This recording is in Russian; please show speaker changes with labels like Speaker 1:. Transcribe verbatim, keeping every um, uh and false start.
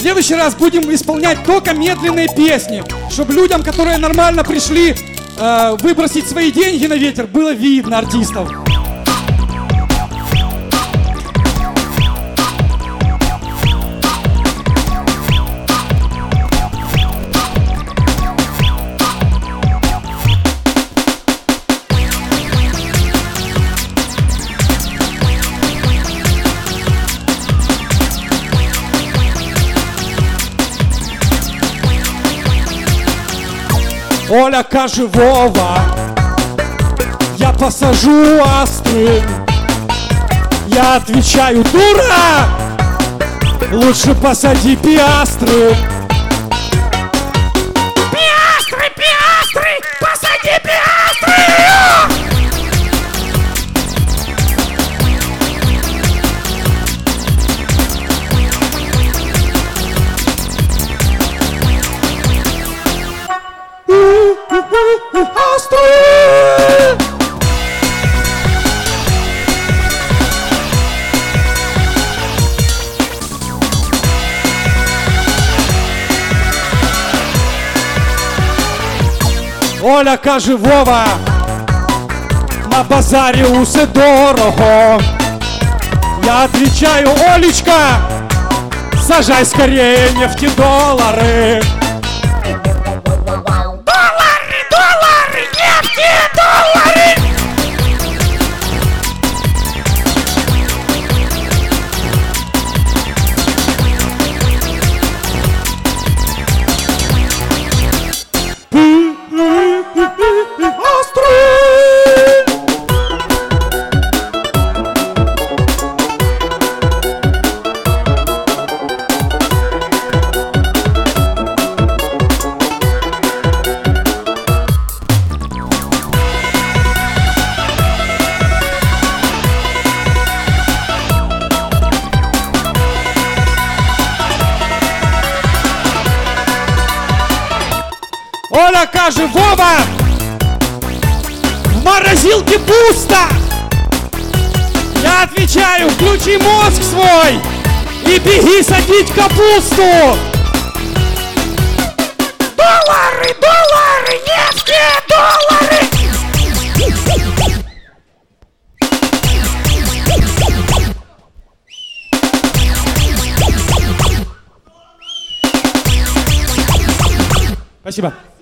Speaker 1: следующий раз будем исполнять только медленные песни, чтобы людям, которые нормально пришли э, выбросить свои деньги на ветер, было видно артистов. Оля каже: Вова, я посажу астры. Я отвечаю: дура, лучше посади пиастры.
Speaker 2: Пиастры, пиастры, посади пиастры!
Speaker 1: Оля каже: Вова, на базарі усе дорого. Я отвечаю: Олечка, сажай скорее нефтедоллары.
Speaker 2: Доллары, доллары, нефтедоллары!
Speaker 1: Оля каже: Вова, в морозилке пусто. Я отвечаю: включи мозг свой и беги садить капусту.
Speaker 2: Доллары, доллары, нефтедоллары!
Speaker 1: Спасибо.